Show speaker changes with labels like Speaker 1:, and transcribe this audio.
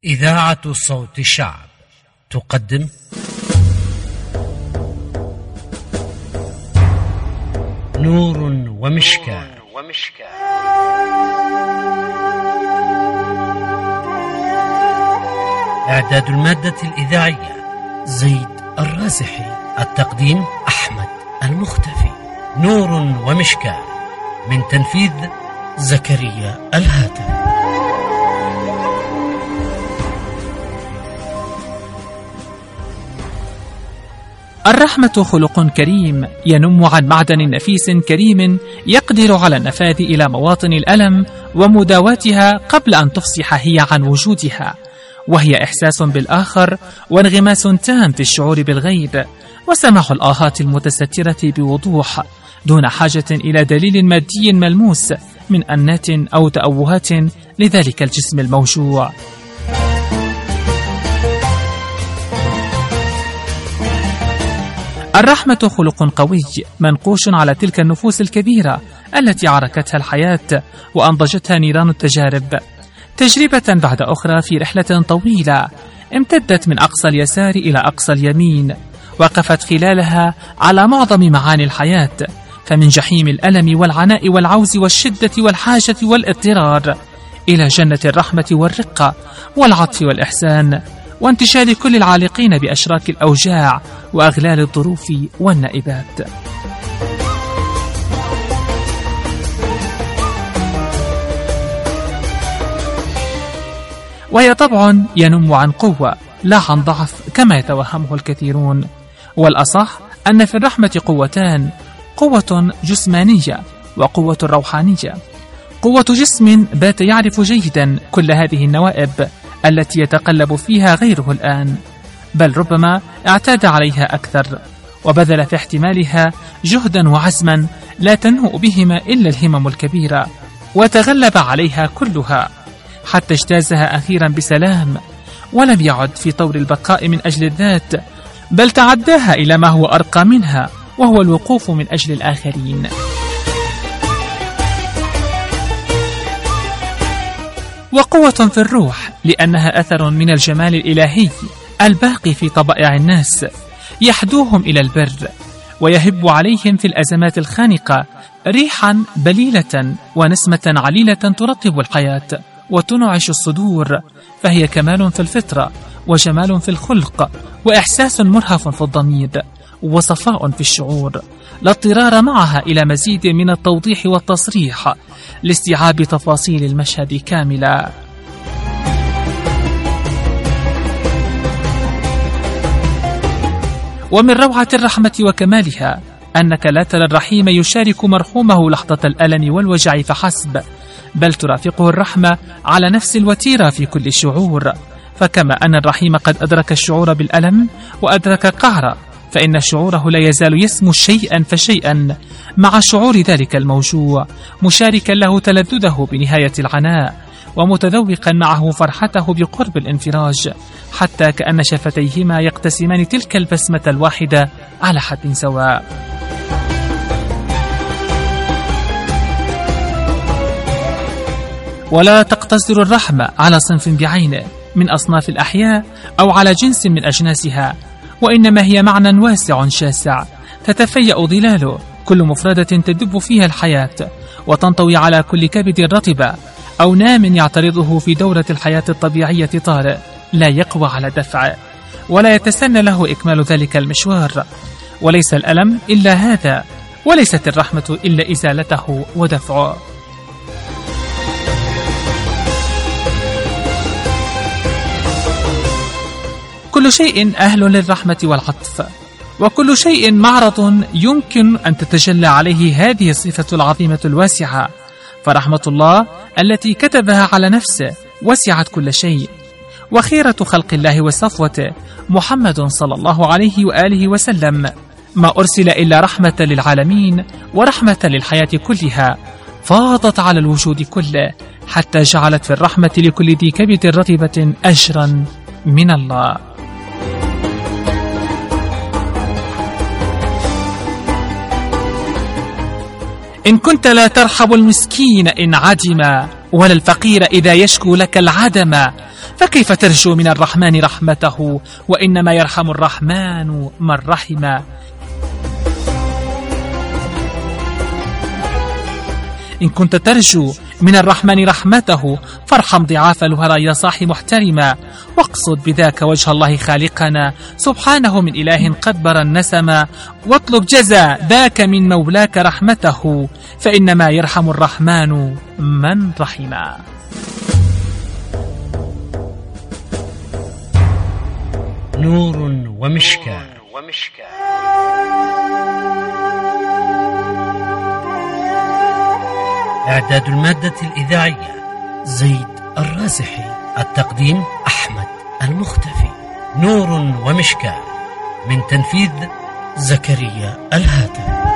Speaker 1: إذاعة صوت الشعب تقدم نور ومشكاة. إعداد المادة الإذاعية زيد الرازحي، التقديم أحمد المختفي. نور ومشكاة من تنفيذ زكريا الهاتف.
Speaker 2: الرحمة خلق كريم ينم عن معدن نفيس كريم يقدر على النفاذ إلى مواطن الألم ومداواتها قبل أن تفصح هي عن وجودها، وهي إحساس بالآخر وانغماس تام في الشعور بالغيب وسماع الآهات المتسترة بوضوح دون حاجة إلى دليل مادي ملموس من أنات أو تأوهات لذلك الجسم الموجوع. الرحمة خلق قوي منقوش على تلك النفوس الكبيرة التي عركتها الحياة وأنضجتها نيران التجارب، تجربة بعد أخرى في رحلة طويلة امتدت من أقصى اليسار إلى أقصى اليمين، وقفت خلالها على معظم معاني الحياة، فمن جحيم الألم والعناء والعوز والشدة والحاجة والاضطرار إلى جنة الرحمة والرقة والعطف والإحسان وانتشال كل العالقين بأشراك الأوجاع وأغلال الظروف والنائبات. وهي طبع ينم عن قوة لا عن ضعف كما يتوهمه الكثيرون، والأصح أن في الرحمة قوتان: قوة جسمانية وقوة روحانية. قوة جسم بات يعرف جيدا كل هذه النوائب التي يتقلب فيها غيره الآن، بل ربما اعتاد عليها أكثر وبذل في احتمالها جهدا وعزما لا تنهؤ بهما إلا الهمم الكبيرة، وتغلب عليها كلها حتى اجتازها أخيرا بسلام، ولم يعد في طور البقاء من أجل الذات، بل تعداها إلى ما هو أرقى منها وهو الوقوف من أجل الآخرين. وقوة في الروح لأنها أثر من الجمال الإلهي الباقي في طبائع الناس، يحدوهم إلى البر ويهب عليهم في الأزمات الخانقة ريحا بليلة ونسمة عليلة ترطب الحياة وتنعش الصدور، فهي كمال في الفطرة وجمال في الخلق وإحساس مرهف في الضمير وصفاء في الشعور، لا اضطرار معها إلى مزيد من التوضيح والتصريح لاستيعاب تفاصيل المشهد كاملا. ومن روعة الرحمة وكمالها أنك لا ترى الرحيم يشارك مرحومه لحظة الألم والوجع فحسب، بل ترافقه الرحمة على نفس الوتيرة في كل الشعور، فكما أن الرحيم قد أدرك الشعور بالألم وأدرك قعره، فإن شعوره لا يزال يسمو شيئا فشيئا مع شعور ذلك الموجوع، مشاركا له تلذذه بنهاية العناء ومتذوقا معه فرحته بقرب الانفراج، حتى كأن شفتيهما يقتسمان تلك البسمة الواحدة على حد سواء. ولا تقتصر الرحمة على صنف بعينه من أصناف الأحياء أو على جنس من أجناسها، وإنما هي معنى واسع شاسع تتفيأ ظلاله كل مفردة تدب فيها الحياة وتنطوي على كل كبد رطبة أو نام يعترضه في دورة الحياة الطبيعية طارئ لا يقوى على دفعه ولا يتسنى له إكمال ذلك المشوار. وليس الألم إلا هذا، وليست الرحمة إلا إزالته ودفعه. كل شيء أهل للرحمة والعطف، وكل شيء معرض يمكن أن تتجلى عليه هذه الصفة العظيمة الواسعة، فرحمة الله التي كتبها على نفسه وسعت كل شيء. وخيرة خلق الله وصفوته محمد صلى الله عليه وآله وسلم ما أرسل إلا رحمة للعالمين ورحمة للحياة كلها، فاضت على الوجود كله حتى جعلت في الرحمة لكل ذي كبد رطبة أجرا من الله. إن كنت لا ترحب المسكين إن عدم، ولا الفقير إذا يشكو لك العدم، فكيف ترجو من الرحمن رحمته وإنما يرحم الرحمن من رحم. إن كنت ترجو من الرحمن رحمته فارحم ضعاف الهرى يا صاح محترما، واقصد بذاك وجه الله خالقنا سبحانه من إله قد برى النسما، واطلب جزا ذاك من مولاك رحمته فإنما يرحم الرحمن من رحما.
Speaker 1: نور ومشكاة. إعداد المادة الإذاعية زيد الرازحي. التقديم أحمد المختفي. نور ومشكاة من تنفيذ زكريا الهاتف.